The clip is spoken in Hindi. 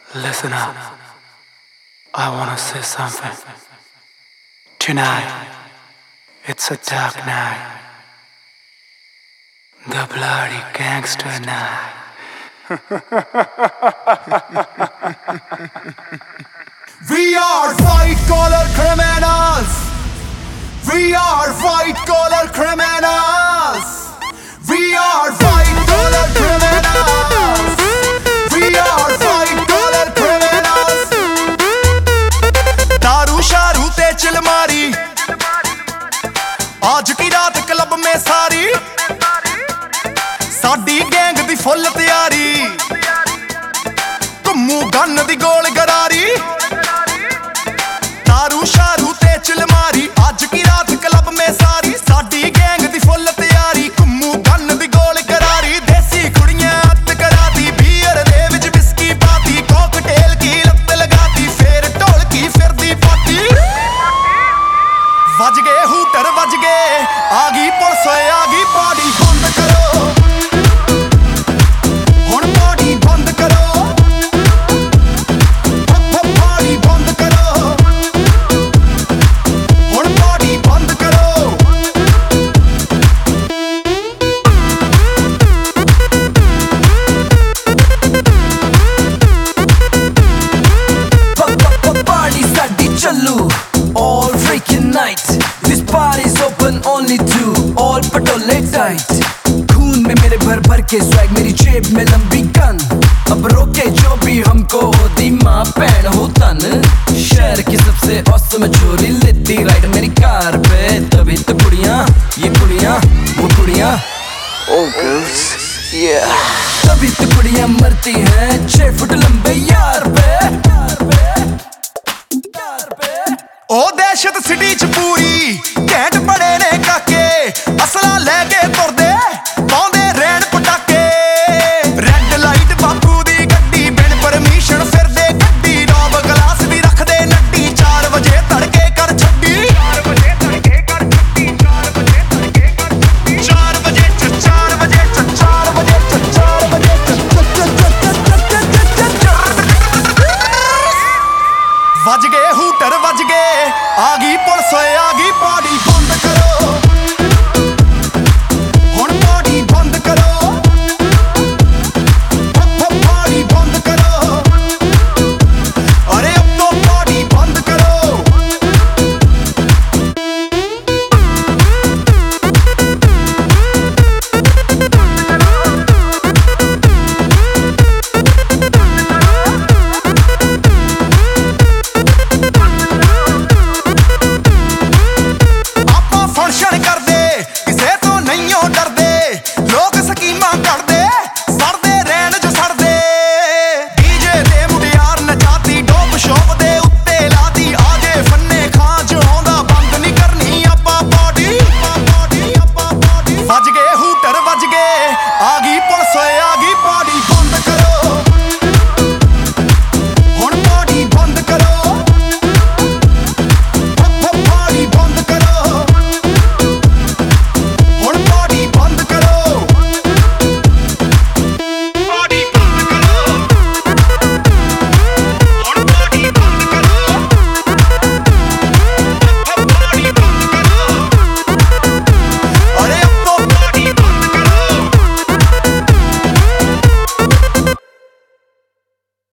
Listen up, I wanna say something. Tonight, it's a dark night, the bloody gangster night. We are white-collar criminals. We are white-collar criminals. We are white-collar criminals. We are white-collar criminals. दारू शारू ते चिलमारी, आज की रात क्लब में सारी, साडी गैंग दी फुल तैयारी, घुम्मू गन दी गोल गरारी। दारू शारू ते चिलमारी, आज की रात क्लब में सारी, साडी गैंग दी फुल तैयारी, घुम्मू गन दी गोल गरारी। देसी कुड़ियां अत कराती, बीयर दे विच विस्की पाती, कॉकटेल की लत लगाती, फिर ढोलकी फिरदी पाती। वज गए हूटर वज गए, आ गई पुलिस आ गई, पार्टी बंद करो, हुण पार्टी बंद करो, पार्टी बंद करो, हुण पार्टी बंद करो। Party sari चल्लू all freaking night. This party's open only to all Patole tight. खून में मेरे भर भर के swag, मेरी जेब में लंबी गन। अब रोके जो भी हमको, होती माँ पैन हो तन। शहर की सबसे औसम चोरी लेती राइड मेरी कार पे, तभी तो कुड़ियाँ ये कुड़ियाँ वो कुड़ियाँ, oh girls yeah, तभी तो कुड़ियाँ मरती हैं 6 फुट लंबे यार पे। ओ दहशत सिटी च पूरी,